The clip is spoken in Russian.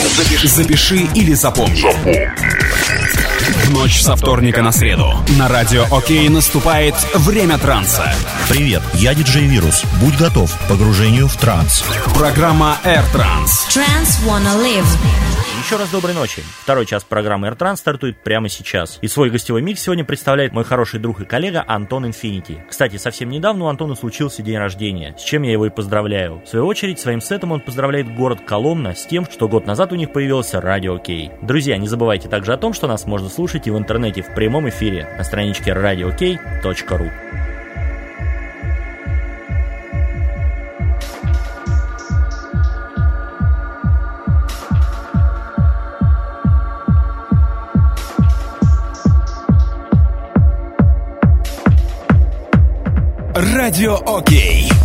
Запиши или запомни. В ночь со вторника на среду на Радио Окей наступает время транса. Привет, я диджей Вирус. Будь готов к погружению в транс. Программа Air Trance. Trance Wanna Live. Еще раз доброй ночи. Второй час программы Air Trance стартует прямо сейчас. И свой гостевой микс сегодня представляет мой хороший друг и коллега Антон Инфинити. Кстати, совсем недавно у Антона случился день рождения, с чем я его и поздравляю. В свою очередь, своим сетом он поздравляет город Коломна с тем, что год назад у них появился Радио Окей. Друзья, не забывайте также о том, что нас можно слушать и в интернете в прямом эфире на страничке radiookey.ru. Радио Окей.